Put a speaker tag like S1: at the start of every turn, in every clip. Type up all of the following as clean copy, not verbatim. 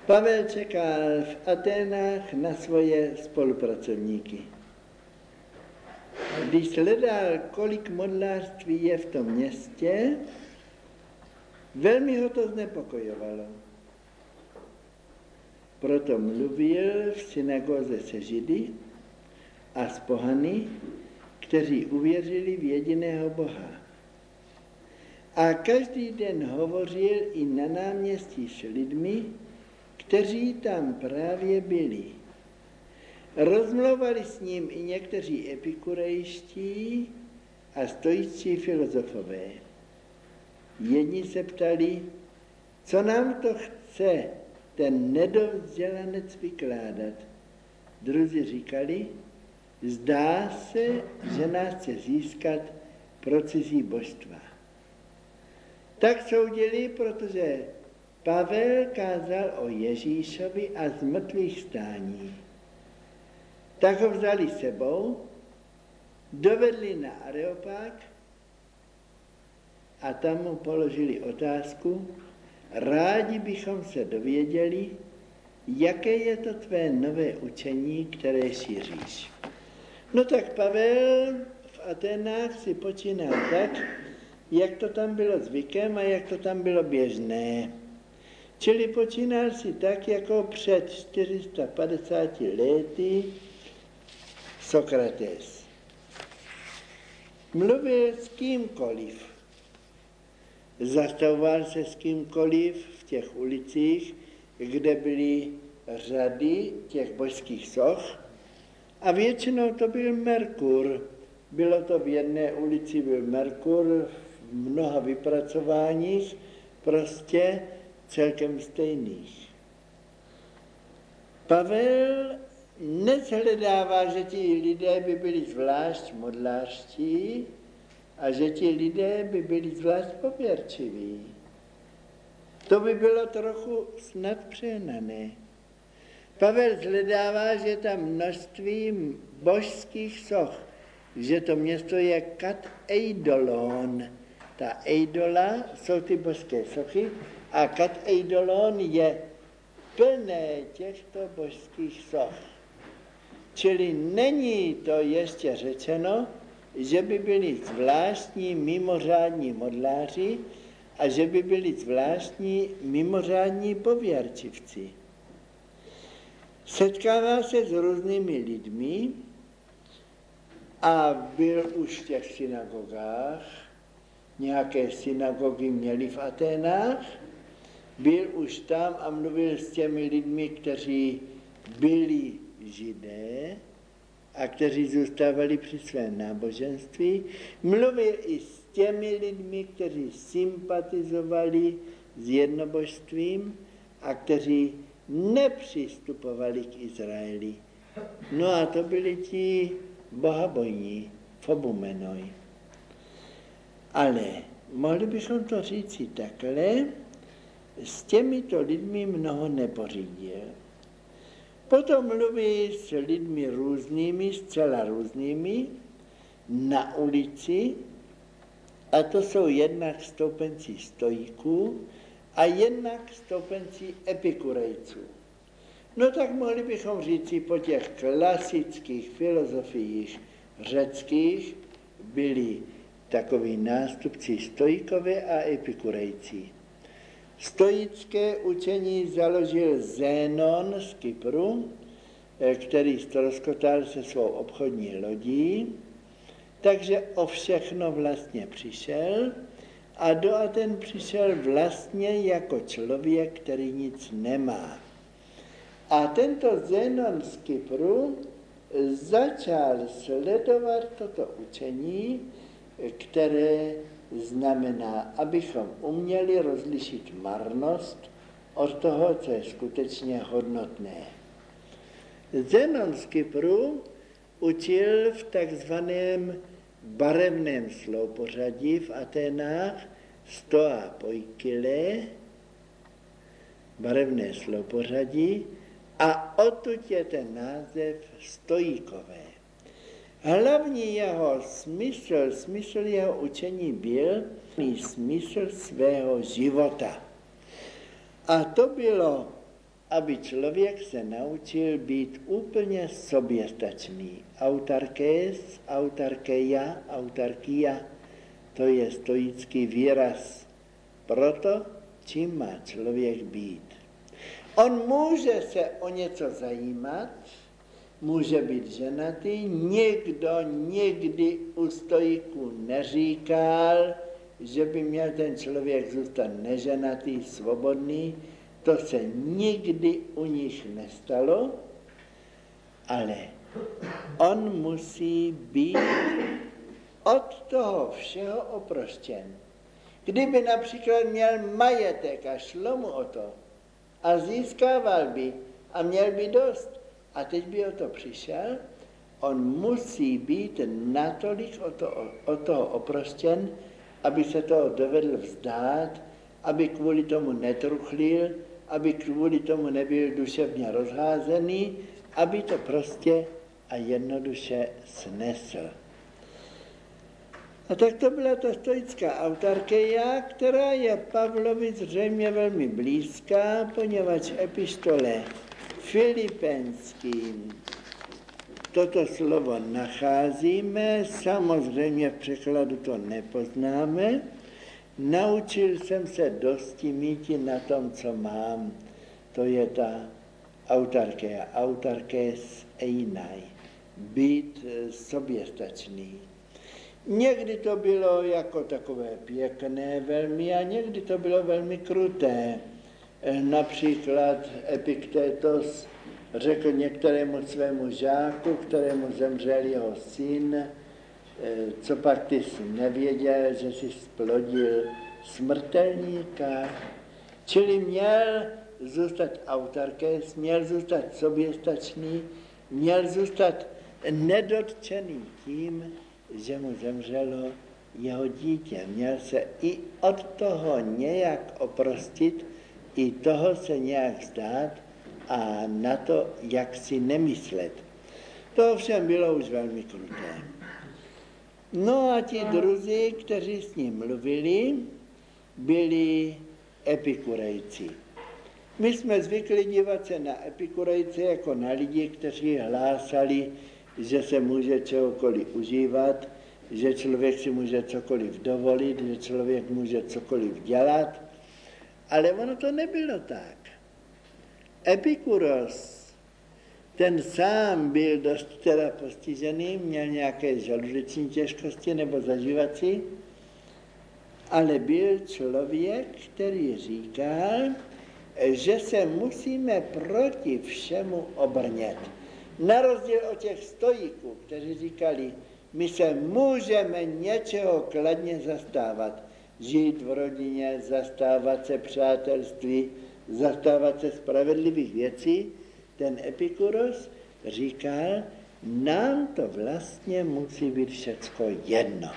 S1: Pavel čekal v Aténách na svoje spolupracovníky. Když sledal, kolik modlářství je v tom městě, velmi ho to znepokojovalo. Proto mluvil v synagoze se Židy a s pohany, kteří uvěřili v jediného Boha. A každý den hovořil i na náměstí s lidmi, kteří tam právě byli. Rozmlouvali s ním i někteří epikurejští a stoičtí filozofové. Jedni se ptali, co nám to chce ten nedovzdělanec vykládat. Druzí říkali, zdá se, že nás chce získat pro cizí božstva. Tak soudili, protože Pavel kázal o Ježíšovi a zmrtvých stání. Tak ho vzali sebou, dovedli na Areopág a tam mu položili otázku, rádi bychom se dověděli, jaké je to tvé nové učení, které šíříš. No tak Pavel v Aténách si počínal tak, jak to tam bylo zvykem a jak to tam bylo běžné. Čili počínal si tak, jako před 450 lety Sokrates. Mluvil s kýmkoliv. Zastavoval se s kýmkoliv v těch ulicích, kde byly řady těch božských soch a většinou to byl Merkur. Bylo to v jedné ulici, byl Merkur, v mnoha vypracováních, prostě celkem stejných. Pavel neshledává, že ti lidé by byli zvlášť modlářští a že ti lidé by byli zvlášť pověrčiví. To by bylo trochu snad přehnané. Pavel shledává, že tam množství božských soch, že to město je Kat Eidolon. Ta Eidola jsou ty božské sochy a Kat Eidolon je plné těchto božských soch. Čili není to ještě řečeno, že by byli zvláštní mimořádní modláři a že by byli zvláštní mimořádní pověrčivci. Setkává se s různými lidmi a byl už v těch synagogách, nějaké synagogy měli v Aténách, byl už tam a mluvil s těmi lidmi, kteří byli Židé a kteří zůstávali při svém náboženství. Mluvil i s těmi lidmi, kteří sympatizovali s jednobožstvím a kteří nepřistupovali k Izraeli. No a to byli ti bohabojní, fobumenoj. Ale mohli bychom to říci takhle, s těmito lidmi mnoho nepořídil. Potom mluví s lidmi různými, zcela různými, na ulici, a to jsou jednak stoupenci stoiků a jednak stoupenci epikurejců. No tak mohli bychom říci, po těch klasických filozofiích řeckých byli takoví nástupci stoikové a epikurejci. Stoické učení založil Zénon z Kypru, který ztroskotal se svou obchodní lodí, takže o všechno vlastně přišel a do Aten přišel vlastně jako člověk, který nic nemá. A tento Zénon z Kypru začal sledovat toto učení, které znamená, abychom uměli rozlišit marnost od toho, co je skutečně hodnotné. Zénon z Kypru učil v takzvaném barevném sloupořadí v Aténách stoa poikile, barevné sloupořadí, a odtud je ten název stoikové. Hlavní jeho smysl jeho učení byl smysl svého života. A to bylo aby člověk se naučil být úplně soběstačný. Autarkés, autarkeia, autarkia, to je stoický výraz proto, čím má člověk být. On může se o něco zajímat, může být ženatý, nikdo nikdy u stoiků neříkal, že by měl ten člověk zůstat neženatý, svobodný. To se nikdy u nich nestalo, ale on musí být od toho všeho oproštěn. Kdyby například měl majetek a šlo mu o to a získával by a měl by dost a teď by o to přišel, on musí být natolik od toho oproštěn, aby se toho dovedl vzdát, aby kvůli tomu netruchlil, aby kvůli tomu nebyl duševně rozházený, aby to prostě a jednoduše snesl. A tak to byla ta stoická autarkeia, která je Pavlovi zřejmě velmi blízká, poněvadž epištole Filipenským toto slovo nacházíme, samozřejmě v překladu to nepoznáme. Naučil jsem se dosti míti na tom, co mám. To je ta autarkeia, autarkés einai, být soběstačný. Někdy to bylo jako takové pěkné velmi a někdy to bylo velmi kruté. Například Epiktétos řekl některému svému žáku, kterému zemřel jeho syn, co pak ty jsi nevěděl, že jsi splodil smrtelníka. Čili měl zůstat autarkés, měl zůstat soběstačný, měl zůstat nedotčený tím, že mu zemřelo jeho dítě. Měl se i od toho nějak oprostit, i toho se nějak vzdát a na to, jak si nemyslet. To ovšem bylo už velmi kruté. No a ti druzí, kteří s ním mluvili, byli epikurejci. My jsme zvykli dívat se na epikurejce jako na lidi, kteří hlásali, že se může čehokoliv užívat, že člověk si může cokoliv dovolit, že člověk může cokoliv dělat, ale ono to nebylo tak. Epikuros, ten sám byl dost teda postižený, měl nějaké žaludeční těžkosti nebo zažívací, ale byl člověk, který říkal, že se musíme proti všemu obrnět. Na rozdíl od těch stoiků, kteří říkali, my se můžeme něčeho kladně zastávat, žít v rodině, zastávat se přátelství, zastávat se spravedlivých věcí, ten Epikuros říkal, nám to vlastně musí být všecko jedno.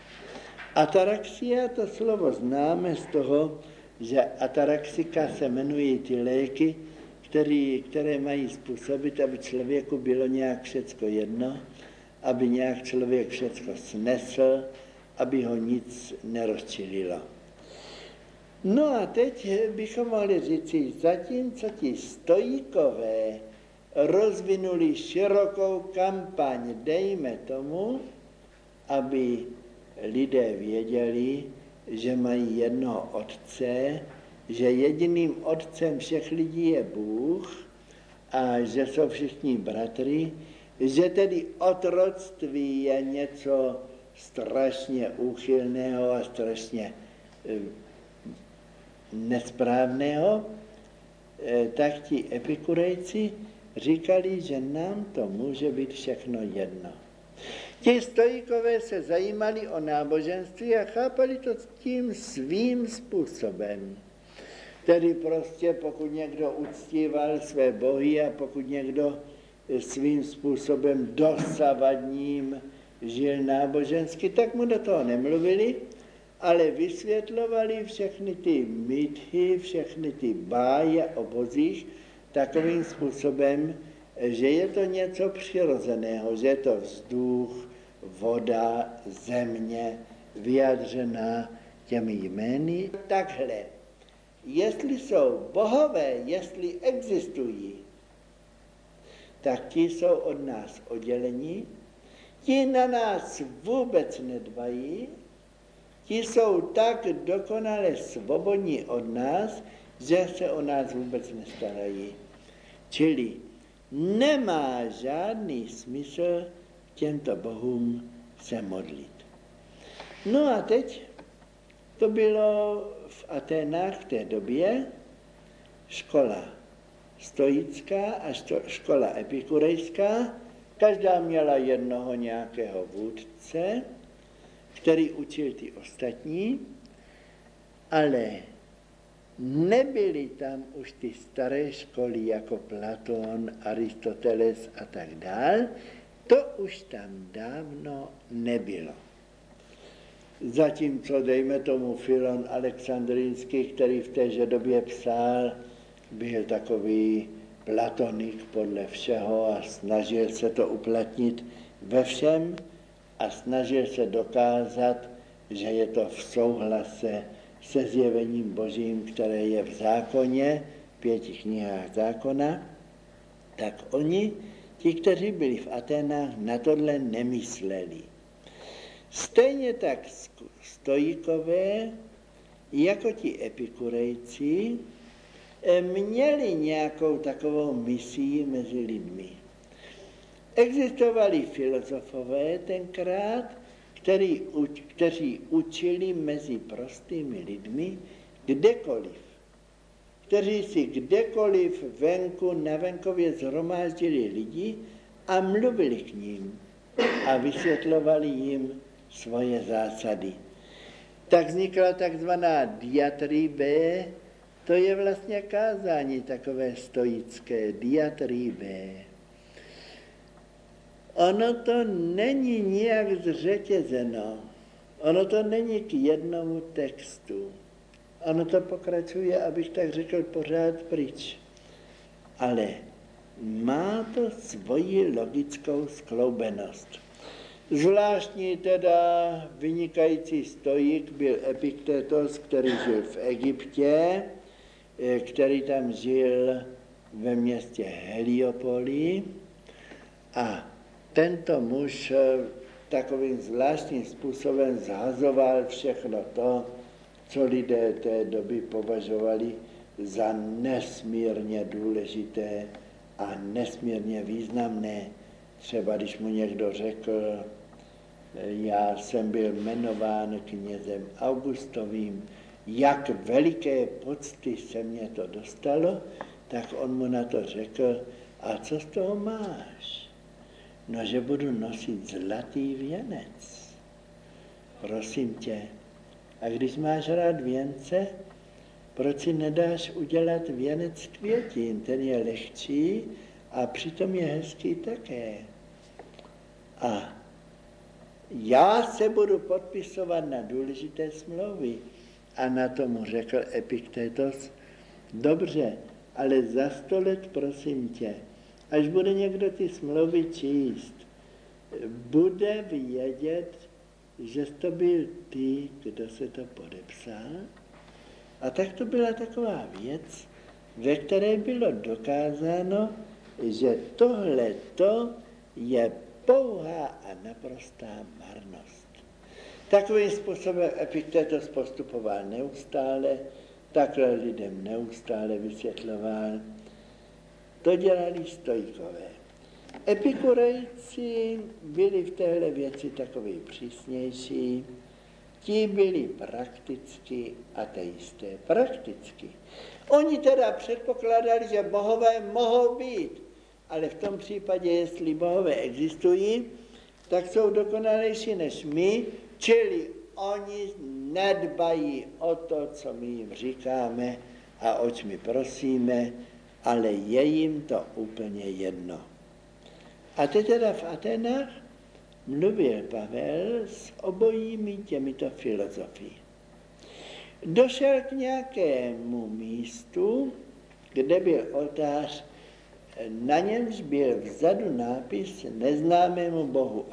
S1: Ataraxia, to slovo známe z toho, že ataraxika se jmenují ty léky, které mají způsobit, aby člověku bylo nějak všecko jedno, aby nějak člověk všecko snesl, aby ho nic nerozčililo. No a teď bychom mohli říci, zatímco ti stoikové rozvinuli širokou kampaň, dejme tomu, aby lidé věděli, že mají jednoho otce, že jediným otcem všech lidí je Bůh a že jsou všichni bratři, že tedy otroctví je něco strašně úchylného a strašně nesprávného, tak ti epikurejci říkali, že nám to může být všechno jedno. Ti stoikové se zajímali o náboženství a chápali to tím svým způsobem. Tedy prostě pokud někdo uctíval své bohy a pokud někdo svým způsobem dosavadním žil nábožensky, tak mu do toho nemluvili, ale vysvětlovali všechny ty mýty, všechny ty báje o bozích takovým způsobem, že je to něco přirozeného, že je to vzduch, voda, země, vyjádřená těmi jmény. Takhle jestli jsou bohové, jestli existují, tak ti jsou od nás oddělení, ti na nás vůbec nedbají, ti jsou tak dokonale svobodní od nás, že se o nás vůbec nestarají. Čili nemá žádný smysl těmto bohům se modlit. No a teď to bylo v Aténách v té době škola stoická a škola epikurejská. Každá měla jednoho nějakého vůdce, který učil ty ostatní, ale nebyly tam už ty staré školy jako Platón, Aristoteles a tak dál. To už tam dávno nebylo. Zatímco, dejme tomu, Filon Alexandrinský, který v téže době psal, byl takový platonik podle všeho a snažil se to uplatnit ve všem a snažil se dokázat, že je to v souhlase se zjevením Božím, které je v zákoně, 5 knihách zákona, tak oni, ti, kteří byli v Aténách, na tohle nemysleli. Stejně tak stoikové, jako ti epikurejci, měli nějakou takovou misii mezi lidmi. Existovali filozofové tenkrát, kteří učili mezi prostými lidmi kdekoliv. Kteří si kdekoliv venku, na venkově zhromáždili lidi a mluvili k ním a vysvětlovali jim svoje zásady. Tak vznikla takzvaná diatribe, to je vlastně kázání takové stoické, diatribe. Ono to není nijak zřetězeno, ono to není k jednomu textu. Ono to pokračuje, abych tak řekl, pořád pryč. Ale má to svoji logickou skloubenost. Zvláštní teda vynikající stoik byl Epiktétos, který žil v Egyptě, který tam žil ve městě Heliopoli a tento muž takovým zvláštním způsobem zhazoval všechno to, co lidé té doby považovali za nesmírně důležité a nesmírně významné. Třeba když mu někdo řekl, já jsem byl jmenován knězem Augustovým, jak veliké pocty se mě to dostalo, tak on mu na to řekl, a co z toho máš? No, že budu nosit zlatý věnec. Prosím tě, a když máš rád věnce, proč si nedáš udělat věnec květin? Ten je lehčí a přitom je hezký také. A já se budu podpisovat na důležité smlouvy. A na tomu řekl Epiktétos, dobře, ale za 100 let, prosím tě, až bude někdo ty smlouvy číst, bude vědět, že to byl ty, kdo se to podepsal. A tak to byla taková věc, ve které bylo dokázáno, že tohleto je pouhá a naprostá marnost. Takovým způsobem Epiktétos postupoval neustále, takhle lidem neustále vysvětloval. To dělali stoikové. Epikurejci byli v téhle věci takový přísnější, ti byli prakticky ateisté. Prakticky. Oni teda předpokládali, že bohové mohou být, ale v tom případě, jestli bohové existují, tak jsou dokonalejší než my, čili oni nedbají o to, co my jim říkáme a oč my prosíme, ale je jim to úplně jedno. A teď teda v Atenách mluvil Pavel s obojími těmito filozofy. Došel k nějakému místu, kde byl oltář, na němž byl vzadu nápis neznámému bohu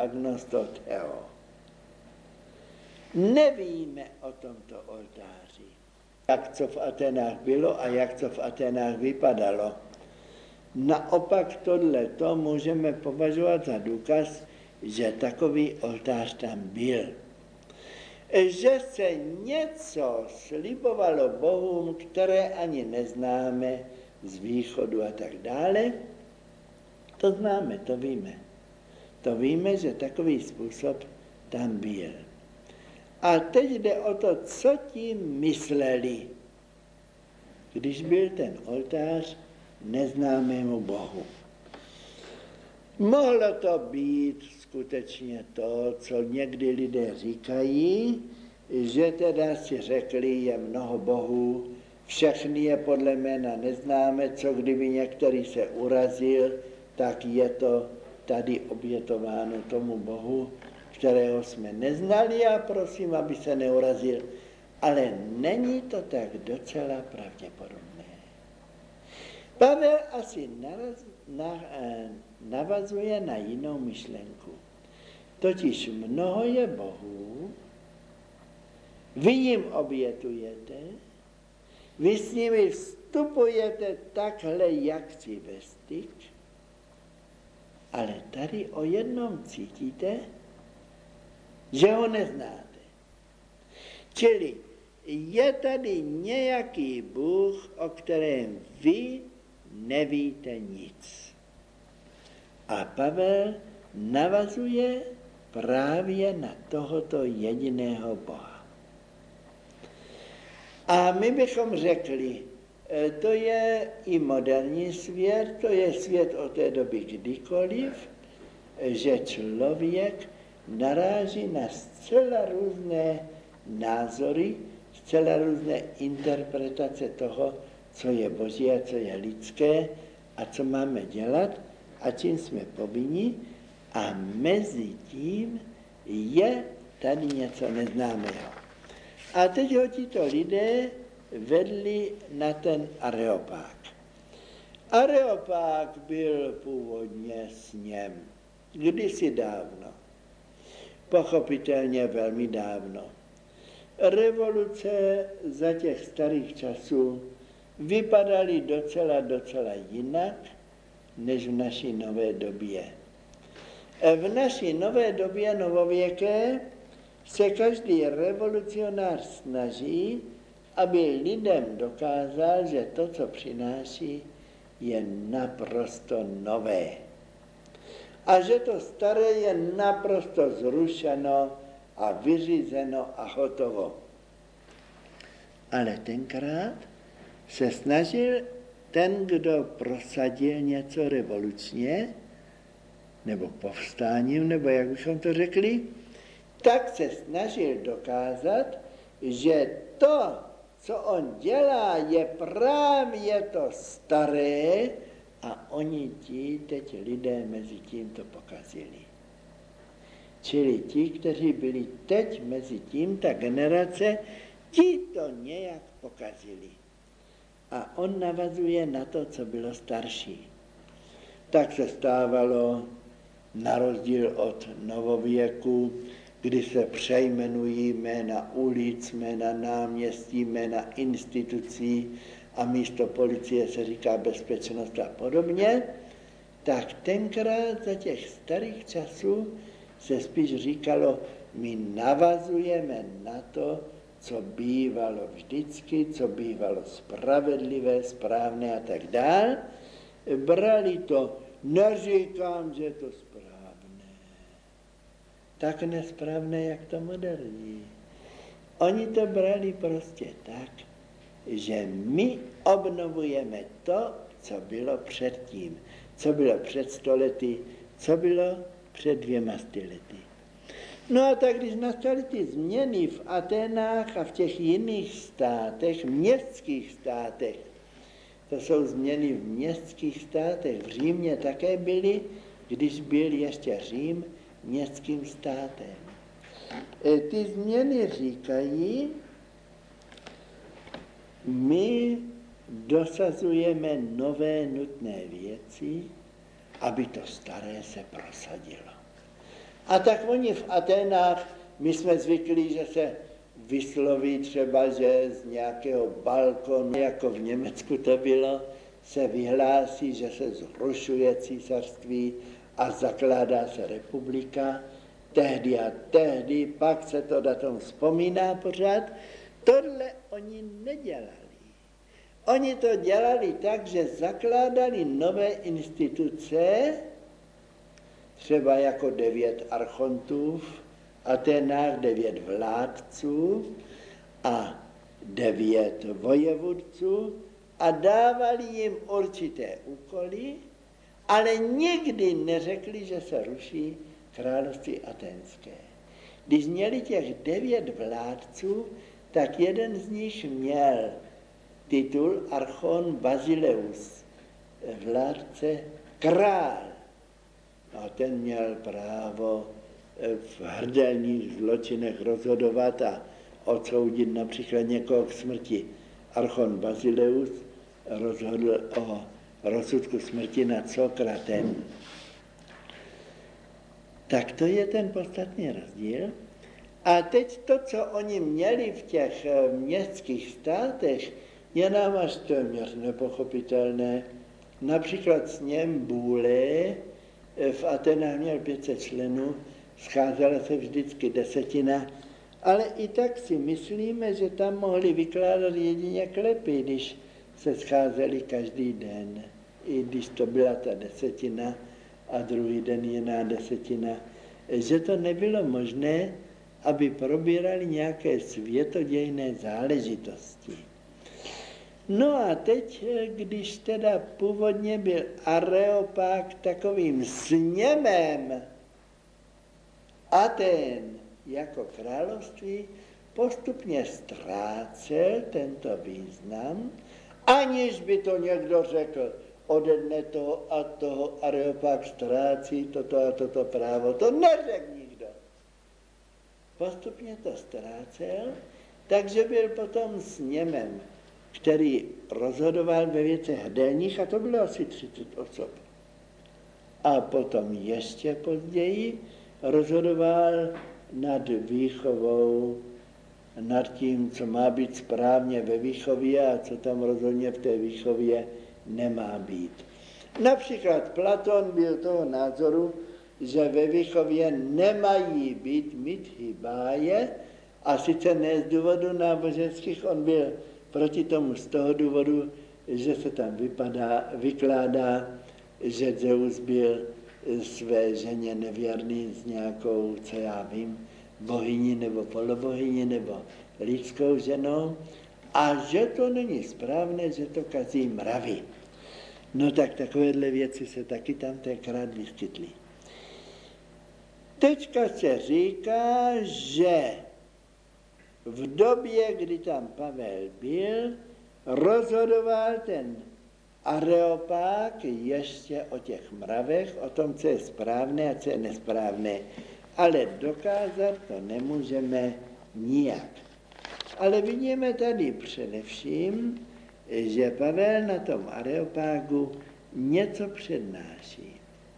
S1: Agnostoteo. Nevíme o tomto oltáři. jak co v Aténách bylo a jak co v Aténách vypadalo. Naopak tohleto můžeme považovat za důkaz, že takový oltář tam byl. Že se něco slibovalo bohům, které ani neznáme z východu a tak dále, to známe, to víme. To víme, že takový způsob tam byl. A teď jde o to, co tím mysleli, když byl ten oltář neznámému bohu. Mohlo to být skutečně to, co někdy lidé říkají, že teda si řekli, je mnoho bohů, všechny je podle jména neznáme, co kdyby některý se urazil, tak je to tady obětováno tomu bohu, kterého jsme neznali a prosím, aby se neurazil. Ale není to tak docela pravděpodobné. Pavel asi navazuje na jinou myšlenku. Totiž mnoho je bohů, vy jim obětujete, vy s nimi vstupujete takhle jaksi ve styk, ale tady o jednom cítíte, že ho neznáte. Čili je tady nějaký Bůh, o kterém vy nevíte nic. A Pavel navazuje právě na tohoto jediného Boha. A my bychom řekli, to je i moderní svět, to je svět od té doby kdykoliv, že člověk naráží na zcela různé názory, zcela různé interpretace toho, co je boží a co je lidské a co máme dělat a čím jsme povinni. A mezi tím je tady něco neznámého. A teď ho tito lidé vedli na ten Areopág. Areopág byl původně sněm, kdysi dávno, pochopitelně velmi dávno. Revoluce za těch starých časů vypadaly docela jinak, než v naší nové době. V naší nové době novověké se každý revolucionář snaží, aby lidem dokázal, že to, co přináší, je naprosto nové. A že to staré je naprosto zrušeno a vyřízeno a hotovo. Ale tenkrát se snažil ten, kdo prosadil něco revolučně, nebo povstáním, nebo jak bychom to řekli, tak se snažil dokázat, že to, co on dělá, je právě to staré a oni teď lidé mezi tím to pokazili. Čili ti, kteří byli teď mezi tím, ta generace, ti to nějak pokazili. A on navazuje na to, co bylo starší. Tak se stávalo, na rozdíl od novověku, kdy se přejmenují jména ulic, jména náměstí, jména institucí a místo policie se říká bezpečnost a podobně, tak tenkrát za těch starých časů se spíš říkalo, my navazujeme na to, co bývalo vždycky, co bývalo spravedlivé, správné a tak dále. Brali to, neříkám, že je to správné, tak nesprávné, jak to moderní. Oni to brali prostě tak, že my obnovujeme to, co bylo předtím, co bylo před 100 lety, co bylo před 200 lety. No a tak, když nastaly ty změny v Aténách a v těch jiných státech, městských státech, to jsou změny v městských státech, v Římě také byly, když byl ještě Řím městským státem. Ty změny říkají, my dosazujeme nové nutné věci, aby to staré se prosadilo. A tak oni v Aténách, my jsme zvyklí, že se vysloví třeba, že z nějakého balkonu, jako v Německu to bylo, se vyhlásí, že se zrušuje císařství a zakládá se republika. Tehdy a tehdy, pak se to datum vzpomíná pořád. Tohle oni nedělali. Oni to dělali tak, že zakládali nové instituce, třeba jako 9 archontů v Atenách, 9 vládců a 9 vojevůdců a dávali jim určité úkoly, ale nikdy neřekli, že se ruší království aténské. Když měli těch 9 vládců, tak jeden z nich měl titul archon Basileus, vládce král. A ten měl právo v hrdelních zločinech rozhodovat a odsoudit například někoho k smrti. Archon Basileus rozhodl o rozsudku smrti nad Sokratem. Tak to je ten podstatný rozdíl. A teď to, co oni měli v těch městských státech, je nám až téměř nepochopitelné. Například sněm Bůle v Atenách měl 500 členů, scházela se vždycky 10, ale i tak si myslíme, že tam mohli vykládat jedině klepy, když se scházeli každý den, i když to byla ta 10 a druhý den jiná 10, že to nebylo možné, aby probírali nějaké světodějné záležitosti. No a teď, když teda původně byl Areopag takovým sněmem Aten jako království, postupně ztrácel tento význam, aniž by to někdo řekl, ode dne toho a toho Areopag ztrácí toto a toto právo. To neřekl nikdo. Postupně to ztrácel, takže byl potom sněmem, který rozhodoval ve věcech hrdelních, a to bylo asi 30 osob. A potom ještě později rozhodoval nad výchovou, nad tím, co má být správně ve výchově a co tam rozhodně v té výchově nemá být. Například Platon byl toho názoru, že ve výchově nemají být mithybáje, a sice ne z důvodu náboženských, on byl proti tomu z toho důvodu, že se tam vykládá, že Zeus byl své ženě nevěrný s nějakou, co já vím, bohyni nebo polobohyni nebo lidskou ženou a že to není správné, že to kazí mravy. No tak takovéhle věci se taky tam tenkrát vyskytly. Teďka se říká, že v době, kdy tam Pavel byl, rozhodoval ten Areopag ještě o těch mravech, o tom, co je správné a co je nesprávné. Ale dokázat to nemůžeme nijak. Ale vidíme tady především, že Pavel na tom Areopagu něco přednáší.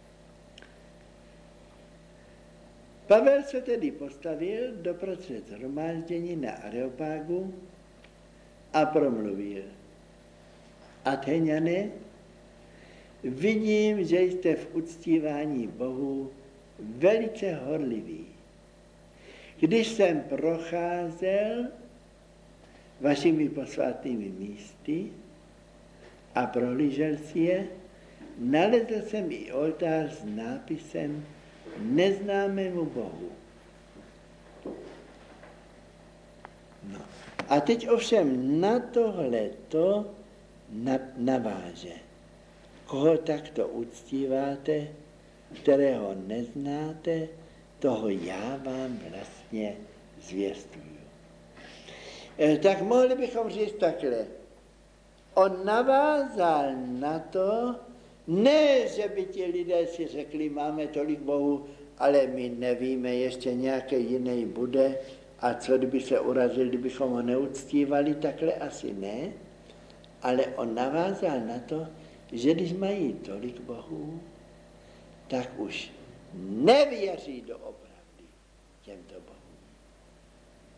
S1: Pavel se tedy postavil doprostřed shromáždění na Areopagu a promluvil. Atheniané, vidím, že jste v uctívání Bohu velice horliví. Když jsem procházel vašimi posvátnými místy a prohlížel si je, nalezl jsem i oltář s nápisem Neznámému Bohu. No. A teď ovšem na tohleto naváže. Koho takto uctíváte, kterého neznáte, toho já vám vlastně zvěstuju. Tak mohli bychom říct takhle. On navázal na to, ne, že by ti lidé si řekli, máme tolik bohů, ale my nevíme, ještě nějaký jiný bude a co kdyby se urazil, kdybychom ho neuctívali, takhle asi ne. Ale on navázal na to, že když mají tolik bohů, tak už nevěří doopravdy těmto bohům.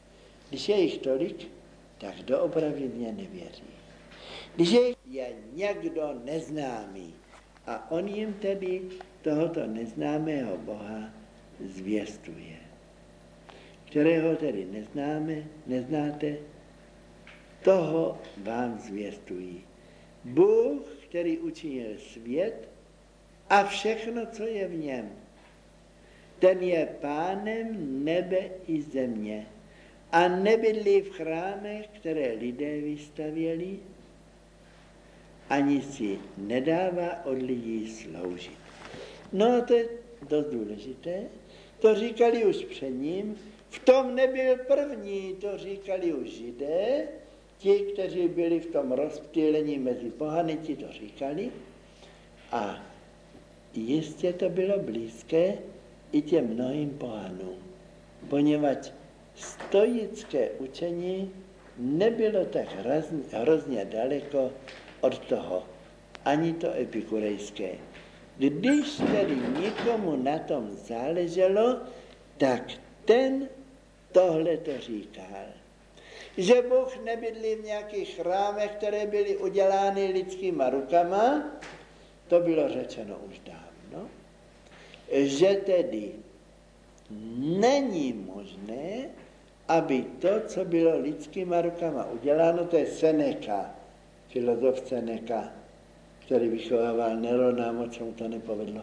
S1: Když je jich tolik, tak doopravdy mě nevěří. Když je někdo neznámý a on jim tedy tohoto neznámého Boha zvěstuje, kterého tedy neznáte, toho vám zvěstují. Bůh, který učinil svět a všechno, co je v něm. Ten je pánem nebe i země a nebydlí v chrámech, které lidé vystavěli, ani si nedává od lidí sloužit. No a to je dost důležité. To říkali už před ním. V tom nebyl první, to říkali už Židé. Ti, kteří byli v tom rozptýlení mezi pohany, ti to říkali. A jistě to bylo blízké i těm mnohým pohanům, poněvadž stoické učení nebylo tak hrozně daleko od toho, ani to epikurejské. Když tedy nikomu na tom záleželo, tak ten tohle to říkal. Že Bůh nebydlí v nějakých chrámech, které byly udělány lidskýma rukama, to bylo řečeno už dávno, že tedy není možné, aby to, co bylo lidskýma rukama uděláno, to je Seneca, filozof Seneca, který vychovával Nerona, moc se mu to nepovedlo,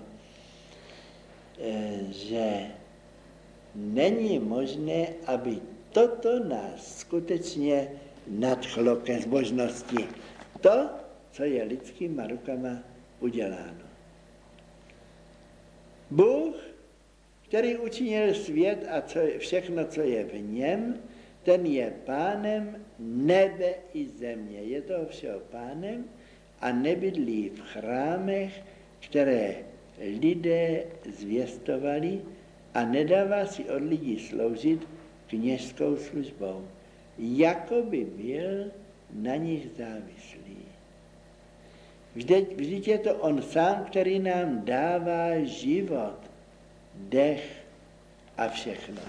S1: že není možné, aby toto nás skutečně nadchlo ke zbožnosti. To, co je lidskýma rukama uděláno. Bůh, který učinil svět a všechno, co je v něm, ten je pánem nebe i země. Je toho všeho pánem a nebydlí v chrámech, které lidé zvěstovali a nedává si od lidí sloužit kněžskou službou, jako by byl na nich závislý. Vždyť je to on sám, který nám dává život, dech a všechno.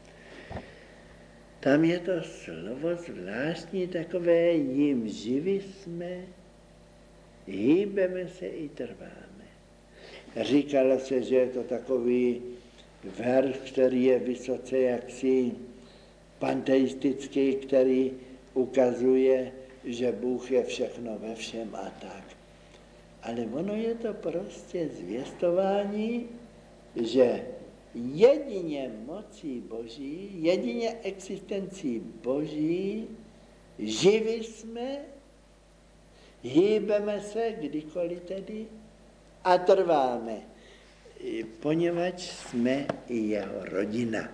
S1: Tam je to slovo zvláštní takové, jim živi jsme, hýbeme se i trváme. Říkalo se, že je to takový verš, který je vysoce jaksi panteistický, který ukazuje, že Bůh je všechno ve všem a tak. Ale ono je to prostě zvěstování, že jedině mocí Boží, jedině existencí Boží živi jsme, hýbeme se kdykoliv tedy a trváme, poněvadž jsme i jeho rodina.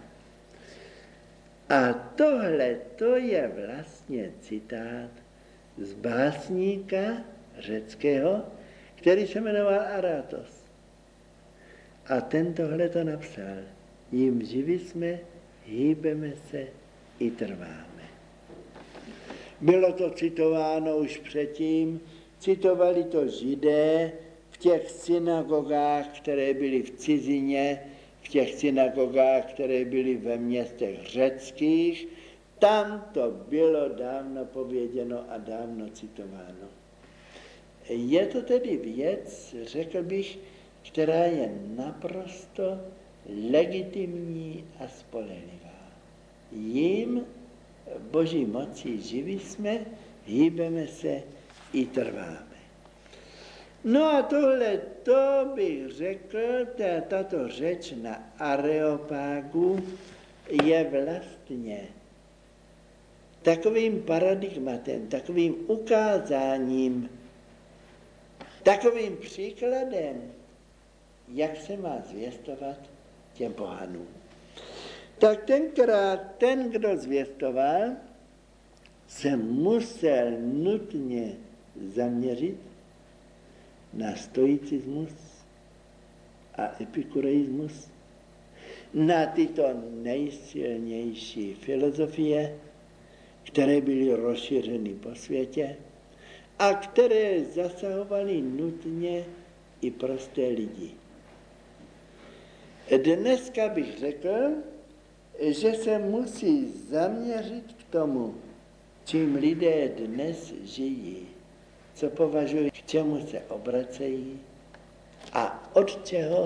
S1: A tohle to je vlastně citát z básníka řeckého, který se jmenoval Aratos. A ten tohle to napsal. Jim živi jsme, hýbeme se i trváme. Bylo to citováno už předtím, citovali to Židé v těch synagogách, které byly v cizině, v těch synagogách, které byly ve městech řeckých. Tam to bylo dávno pověděno a dávno citováno. Je to tedy věc, řekl bych, která je naprosto legitimní a spolehlivá. Jím Boží mocí živí jsme, hýbeme se i trváme. No a tohle to bych řekl, tato řeč na Areopágu je vlastně takovým paradigmatem, takovým ukázáním, takovým příkladem, jak se má zvěstovat těm pohanům. Tak tenkrát ten, kdo zvěstoval, se musel nutně zaměřit na stoicismus a epikureismus, na tyto nejsilnější filozofie, které byly rozšířeny po světě a které zasahovaly nutně i prosté lidi. Dneska bych řekl, že se musí zaměřit k tomu, čím lidé dnes žijí, co považují, k čemu se obracejí a od čeho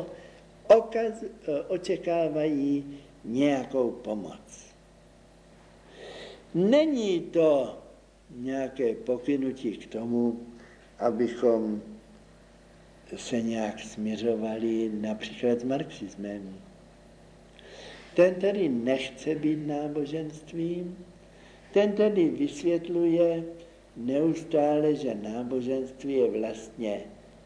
S1: očekávají nějakou pomoc. Není to nějaké pokynutí k tomu, abychom se nějak směřovali například s marxismem. Ten tedy nechce být náboženstvím, ten tedy vysvětluje neustále, že náboženství je vlastně,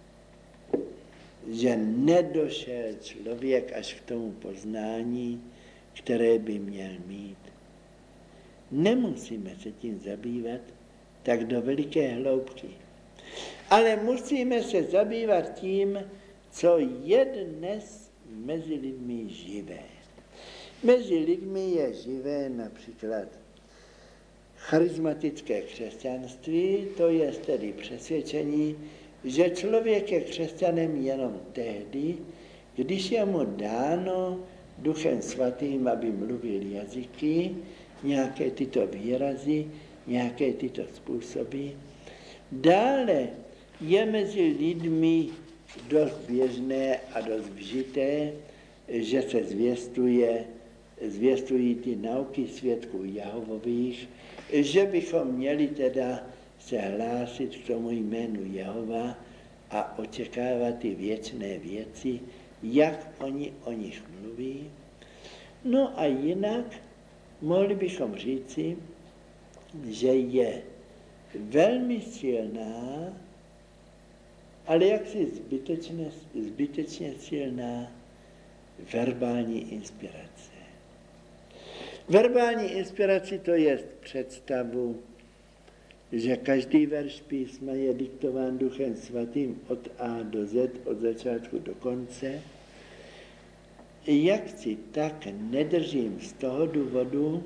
S1: že nedošel člověk až k tomu poznání, které by měl mít. Nemusíme se tím zabývat tak do veliké hloubky. Ale musíme se zabývat tím, co je dnes mezi lidmi živé. Mezi lidmi je živé například charismatické křesťanství, to je tedy přesvědčení, že člověk je křesťanem jenom tehdy, když je mu dáno Duchem Svatým, aby mluvil jazyky, nějaké tyto výrazy, nějaké tyto způsoby. Dále je mezi lidmi dost běžné a dost vžité, že se zvěstují ty nauky svědků Jehovových, že bychom měli teda se hlásit k tomu jménu Jehova a očekávat ty věčné věci, jak oni o nich mluví. No a jinak mohli bychom říci, že je velmi silná, ale jaksi zbytečně silná verbální inspirace. Verbální inspiraci to je představu, že každý verš písma je diktován Duchem Svatým od A do Z, od začátku do konce. Jak si tak nedržím z toho důvodu,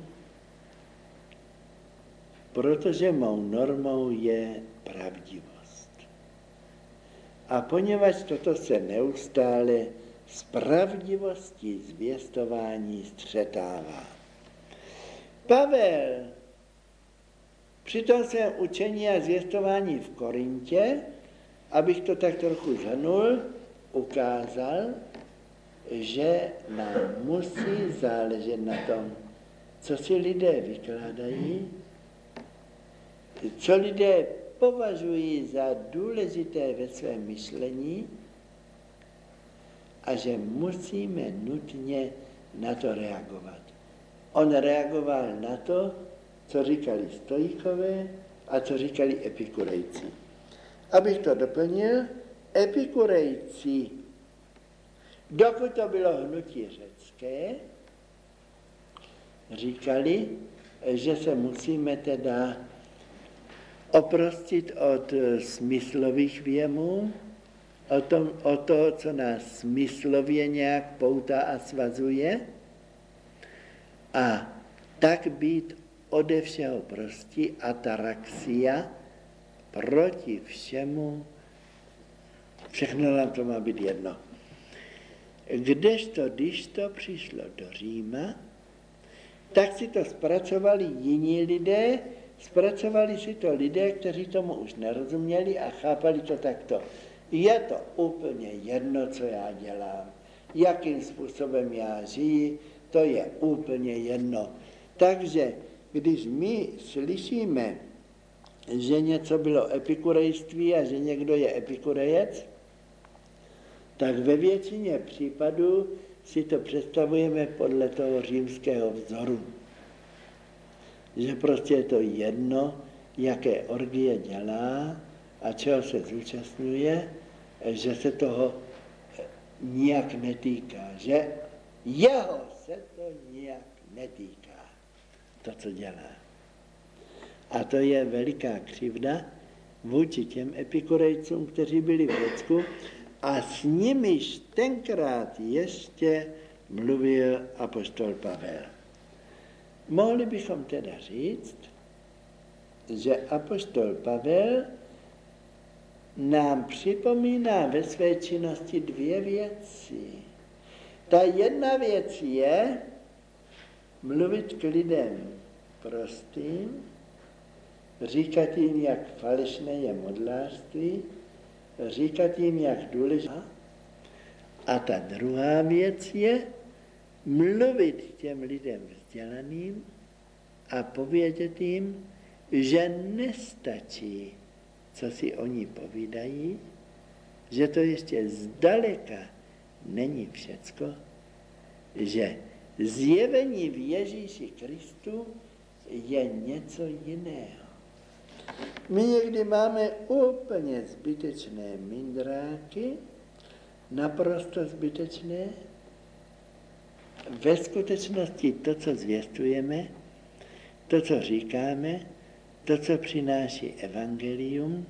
S1: protože mou normou je pravdivost. A poněvadž toto se neustále s pravdivostí zvěstování střetává. Pavel při tom svém učení a zvěstování v Korintě, abych to tak trochu zhrnul, ukázal, že nám musí záležet na tom, co si lidé vykládají, co lidé považují za důležité ve svém myšlení a že musíme nutně na to reagovat. On reagoval na to, co říkali stoikové a co říkali epikurejci. Abych to doplnil, epikurejci, dokud to bylo hnutí řecké, říkali, že se musíme teda oprostit od smyslových věmů, o to, co nás smyslově nějak poutá a svazuje, a tak být ode všeho prostí, ataraxia, proti všemu, všechno nám to má být jedno. Kdežto, když to přišlo do Říma, tak si to zpracovali jiní lidé, zpracovali si to lidé, kteří tomu už nerozuměli a chápali to takto. Je to úplně jedno, co já dělám, jakým způsobem já žiji, to je úplně jedno. Takže když my slyšíme, že něco bylo epikurejství a že někdo je epikurejec, tak ve většině případů si to představujeme podle toho římského vzoru. Že prostě je to jedno, jaké orgie dělá a čeho se zúčastňuje, že se toho nijak netýká, že jeho se to nijak netýká, to, co dělá. A to je veliká křivda vůči těm epikurejcům, kteří byli v Řecku a s nimiž tenkrát ještě mluvil apoštol Pavel. Mohli bychom teda říct, že apoštol Pavel nám připomíná ve své činnosti dvě věci. Ta jedna věc je, mluvit k lidem prostým, říkat jim, jak falešné je modlářství, říkat jim, jak důležité. A ta druhá věc je mluvit těm lidem vzdělaným a povědět jim, že nestačí, co si oni povídají, že to ještě zdaleka není všecko, že zjevení v Ježíši Kristu je něco jiného. My někdy máme úplně zbytečné mindráky, naprosto zbytečné. Ve skutečnosti to, co zvěstujeme, to, co říkáme, to, co přináší evangelium,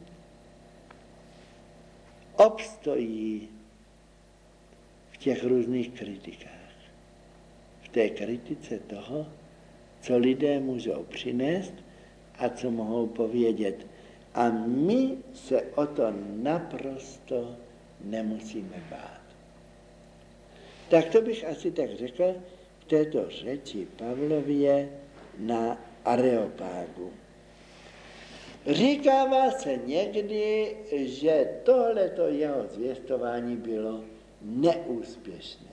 S1: obstojí v těch různých kritikách. V té kritice toho, co lidé můžou přinést a co mohou povědět. A my se o to naprosto nemusíme bát. Tak to bych asi tak řekl v této řeči Pavlově na Areopágu. Říkává se někdy, že tohleto jeho zvěstování bylo neúspěšné.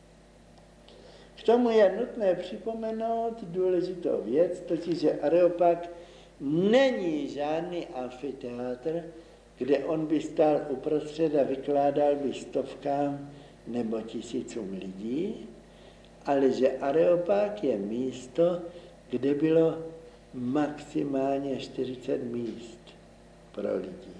S1: K tomu je nutné připomenout důležitou věc, totiž, že Areopag není žádný amfiteátr, kde on by stál uprostřed a vykládal by stovkám nebo tisícům lidí, ale že Areopag je místo, kde bylo maximálně 40 míst pro lidi.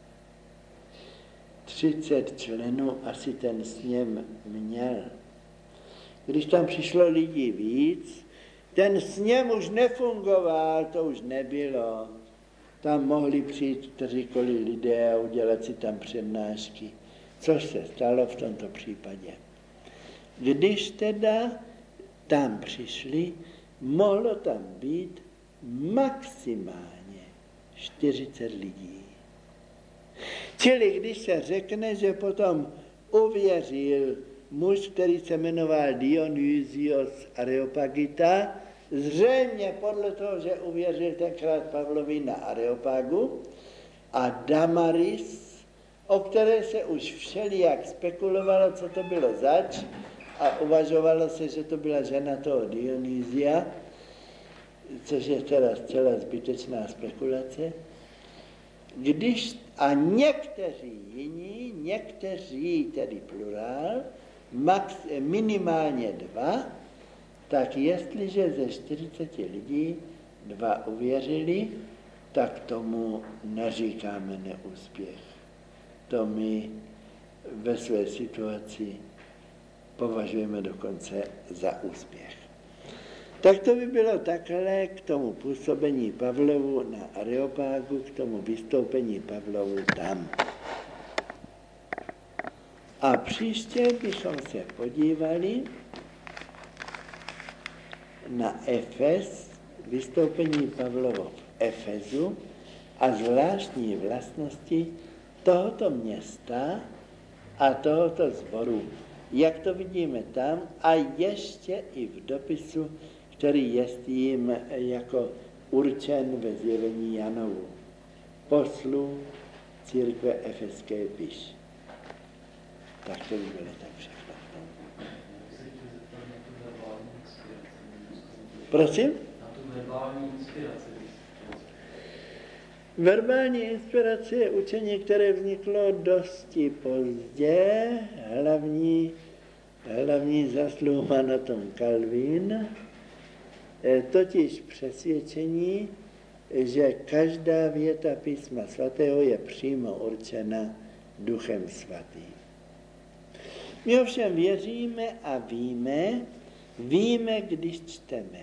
S1: 30 členů asi ten sněm měl. Když tam přišlo lidí víc, ten sněm už nefungoval, to už nebylo. Tam mohli přijít kteříkoliv lidé a udělat si tam přednášky, což se stalo v tomto případě. Když teda tam přišli, mohlo tam být maximálně 40 lidí. Čili když se řekne, že potom uvěřil muž, který se jmenoval Dionysios Areopagita, zřejmě podle toho, že uvěřil tenkrát Pavlovi na Areopagu, a Damaris, o které se už všelijak spekulovalo, co to bylo zač, a uvažovalo se, že to byla žena toho Dionysia, což je teda zcela zbytečná spekulace. A někteří jiní, někteří, tedy plurál, minimálně 2, tak jestliže ze 40 lidí 2 uvěřili, tak tomu neříkáme neúspěch. To my ve své situaci považujeme dokonce za úspěch. Tak to by bylo takhle k tomu působení Pavlovu na Areopágu, k tomu vystoupení Pavlovu tam. A příště bychom se podívali na Efes, vystoupení Pavlovo v Efezu a zvláštní vlastnosti tohoto města a tohoto sboru. Jak to vidíme tam a ještě i v dopisu, který je jim jako určen ve zjevení Janovu. Poslu církve efeské piš. Tak to by bylo tak všechno. Prosím?
S2: Na tu verbální inspiraci.
S1: Verbální inspirace je učení, které vzniklo dosti pozdě. Hlavní zasluha na tom Calvin, totiž přesvědčení, že každá věta písma svatého je přímo určena Duchem svatým. My ovšem věříme a víme, když čteme,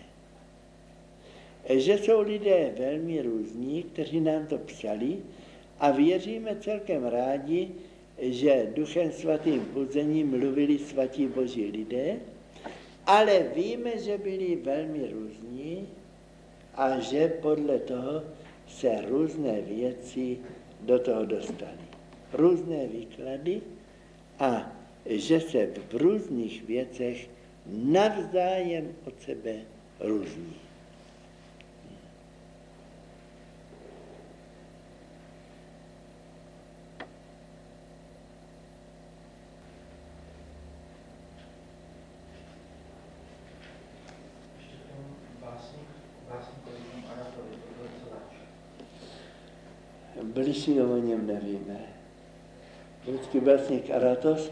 S1: že jsou lidé velmi různí, kteří nám to psali a věříme celkem rádi, že Duchem svatým buzením mluvili svatí boží lidé, ale víme, že byli velmi různí a že podle toho se různé věci do toho dostaly. Různé výklady a že se v různých věcech navzájem od sebe různí.
S2: Ještě ten básníkovi tomu Aratovi, to byl co zač?
S1: Bližší o něm nevíme. Ruský básník Aratos,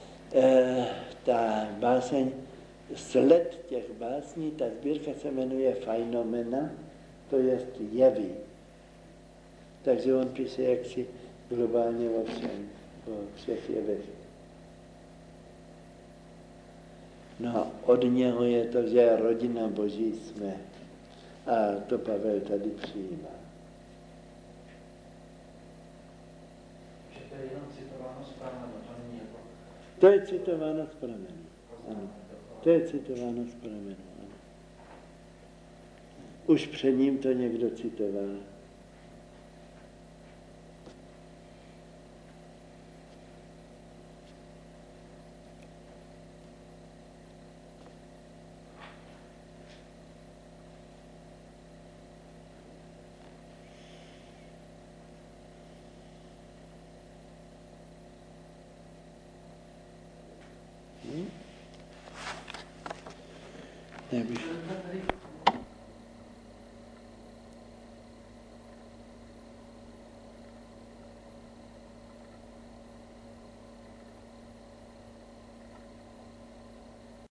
S1: ta báseň, sled těch básní, ta sbírka se jmenuje Fajnomena, to je jevy. Takže on píše jaksi globálně o všech jevech. No, od něho je to, že rodina Boží jsme. A to Pavel tady přijímá.
S2: Že to je jenom citováno z pramenu, to není jako...
S1: To je citováno z pramenu. Ano. To je citováno z pramenu. Ano. Už před ním to někdo citoval. Já bych...